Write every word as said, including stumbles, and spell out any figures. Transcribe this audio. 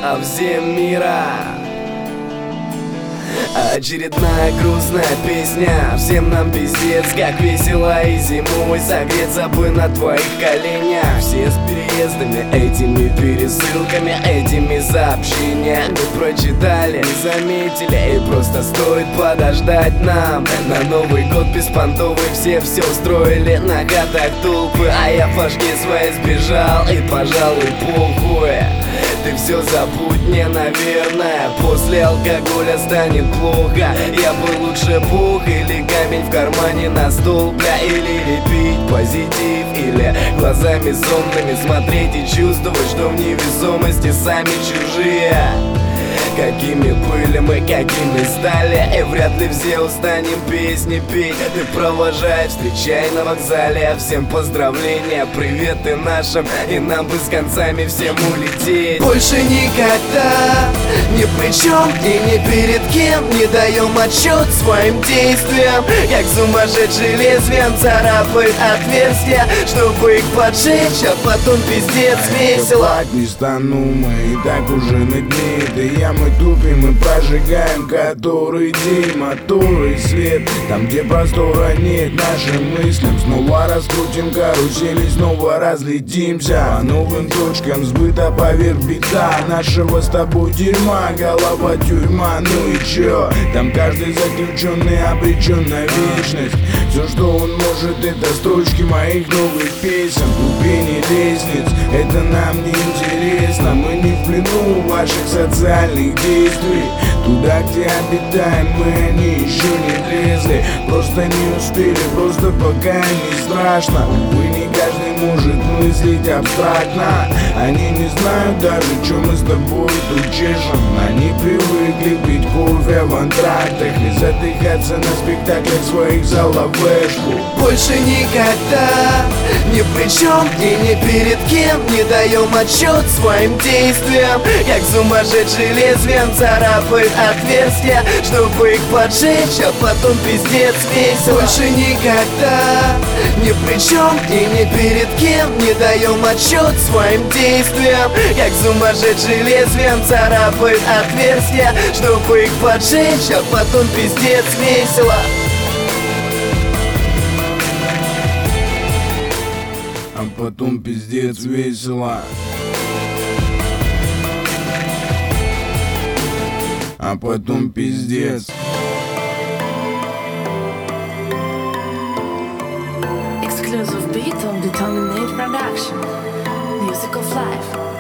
всем мира. Очередная грустная песня, всем нам пиздец, как весело и зимой согреться бы на твоих коленях. Все с переездами, этими пересылками, этими сообщениями прочитали, не заметили, и просто стоит подождать нам. На Новый год беспонтовый все все устроили, на хатах толпы, а я флажки свои сбежал, и пожалуй похуй. Ты все забудь мне, наверное, после алкоголя станет плохо. Я бы лучше пух или камень в кармане на стол, бля. Или лепить позитив, или глазами сонными смотреть и чувствовать, что в невесомости сами чужие. Какими были мы, какими стали, и вряд ли все устанем песни петь. Ты провожай, встречай на вокзале, всем поздравления, приветы нашим, и нам бы с концами всем улететь. Больше никогда ни при чем и ни перед кем не даем отчет своим действиям, как сумасшедший лезвием царапает отверстия, чтобы их поджечь, а потом пиздец весело. Копать не стану, мы и так уже на дне этой ямы тупим и прожигаем который день мотор и свет. Там, где простора нет нашим мыслям, снова раскрутим карусели, снова разлетимся по новым точкам сбыта поверх бита нашего с тобой дерьма. Голова тюрьма, ну и чё? Там каждый заключенный обречен на вечность. Все, что он может, это строчки моих новых песен, ступени лестниц. Это нам не интересно, мы не в плену ваших социальных действий. Туда, где обитаем мы, они еще не влезли, просто не успели, просто пока не страшно. Увы, не каждый может мыслить абстрактно. Они не знают даже, что мы с тобой тут чешем. Они привыкли пить кофе в антрактах и задыхаться на спектаклях своих за лавешку. Больше никогда ни при чем и ни перед кем не даем отчет своим действиям, как сумасшедший лезвием царапает отверстия, чтобы их поджечь, а потом пиздец весело. Больше никогда ни при чем и ни перед кем не даем отчет своим действиям, как сумасшедший лезвием царапает отверстия, чтобы их поджечь, а потом пиздец весело. А потом пиздец весело. А потом пиздец. Exclusive beat on Determinate Production. Music of Life.